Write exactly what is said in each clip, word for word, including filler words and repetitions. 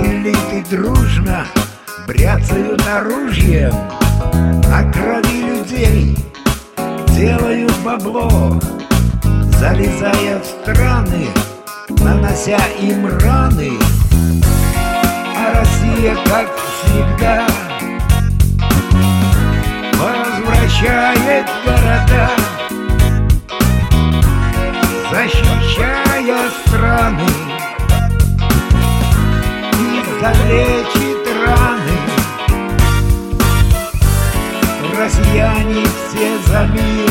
Сателлиты дружно бряцают оружием, на крови людей делают бабло, залезая в страны, нанося им раны. А Россия, как всегда, возвращает города, защищая страны, и залечит раны. Россияне все за мир,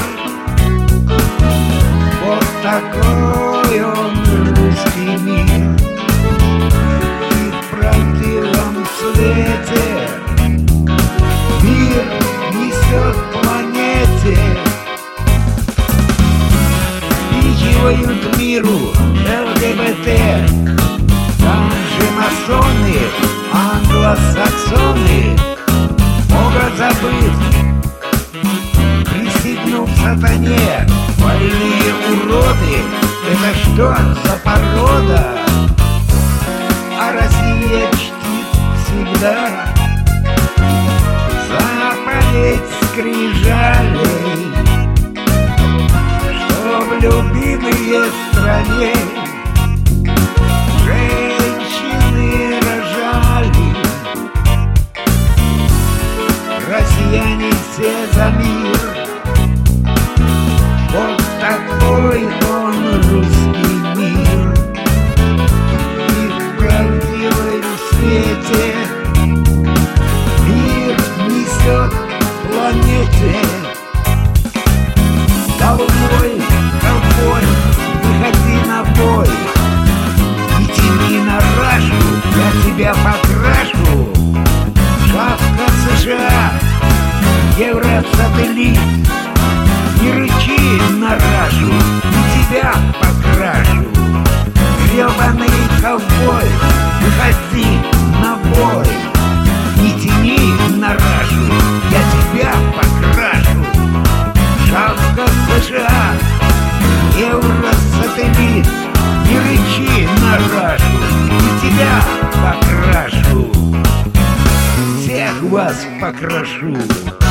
вот такой он, русский мир. И в правдивом свете мир несет планете. Впихивают миру ЛГБТ, там же масоны, англосаксоны могут забыть, присягнув сатане. Больные уроды, это что за порода? А Россия чтит всегда заповедь скрижалей, что в любимой стране женщины рожали. Россияне все за мир, вот такой он, русский мир. И в правдивом свете мир несет планете. Ковбой, ковбой, выходи на бой, и тяни на рашу, я тебя покрашу. Шапка США, Евросателлит, не рычи на рашу, и тебя покрашу. Гребаный ковбой, выходи на бой, не тяни на рашу, я тебя покрашу. Шапка США, Евросателлит, не рычи на рашу, и тебя покрашу. Всех вас покрашу.